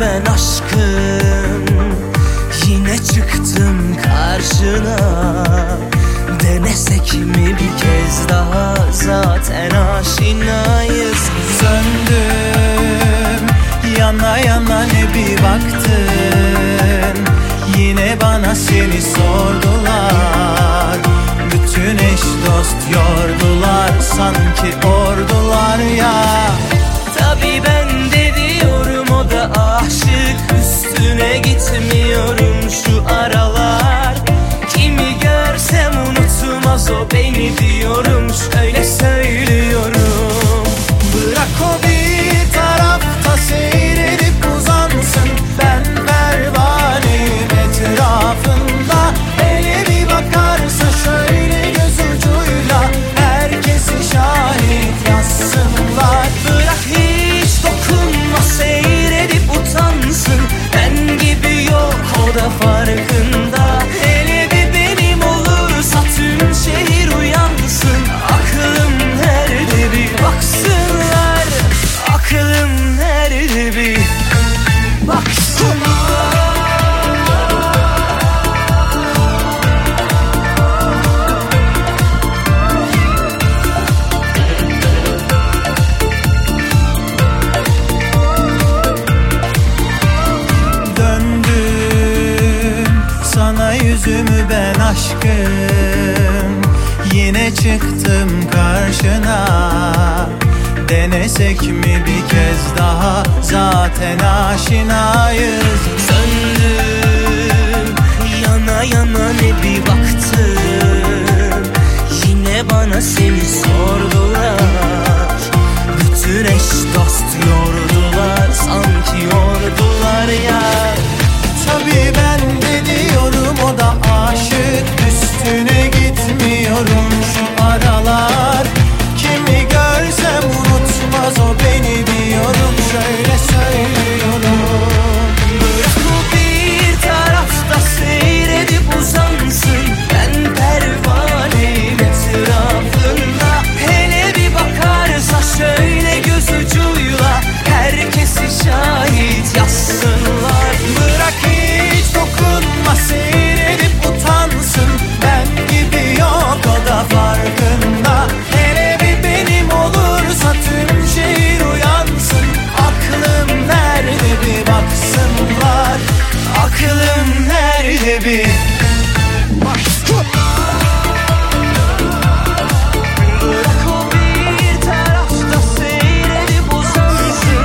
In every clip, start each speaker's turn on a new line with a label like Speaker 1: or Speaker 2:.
Speaker 1: ben aşkım, yine çıktım karşına. Denesek mi bir kez daha, zaten aşinayız.
Speaker 2: Söndüm yana yana ne bir baktın, yine bana seni sordular. Bütün eş dost yordular, sanki ordular ya.
Speaker 1: Tabii ben de diyorum, o da aşık, üstüne gitmiyorum şu aralar. Kimi görsem unutmaz o beni diyorum, şöyle söylüyorum.
Speaker 2: Bırak o bir tarafta seyredip uzansın, ben pervaneyim etrafında. Hele bir bakarsa şöyle göz ucuyla, herkesi şahit yazsınlar.
Speaker 1: Bırak hiç dokunma, seyredip utansın, ben gibi yok o da farkında. Hele bir benim olursa tüm şehir uyansın. Aklım nerede bir baksınlar, aklım nerede bir baksınlar.
Speaker 2: Sana yüzümü ben aşkım, yine çıktım karşına. Denesek mi bir kez daha, zaten aşinayız.
Speaker 1: Söndüm yana yana ne bir baktım, yine bana seni sordular. Bütün eş dost yordular, sanki yordular ya.
Speaker 2: Tabii ben de diyorum, o da aşık, üstüne gitmiyorum şu aralar. Kimi görsem unutmaz o beni diyorum, şöyle söylüyorum.
Speaker 1: Bırak o bir tarafta seyredip uzansın, ben pervaneyim etrafında. Hele bir bakarsa şöyle göz ucuyla, herkesi şahit yazsınlar.
Speaker 2: Bırak hiç dokunma, seyredip utansın, ben gibi yok o da farkında. Hele bir benim olursa tüm şehir uyansın. Aklım nerede bir baksınlar, aklım nerede bir
Speaker 1: Bırak o bir tarafta seyredip uzansın,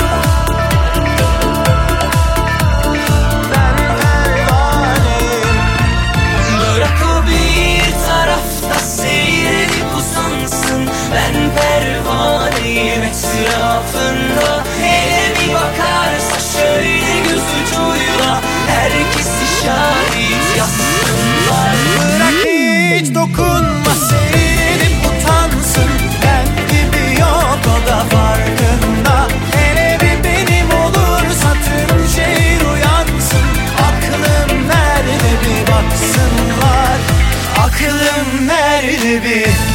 Speaker 2: ben pervaneyim.
Speaker 1: bırak o bir tarafta seyredip uzansın, ben pervaneyim etrafında. Hele bir bakarsa şöyle göz ucuyla, herkesi şahit yazsınlar.
Speaker 2: Bırak hiç dokunma, seyredip utansın, ben gibi yok o da farkında. Hele bir benim olursa tüm şehir uyansın. Aklım nerede bir baksınlar, aklım nerede bir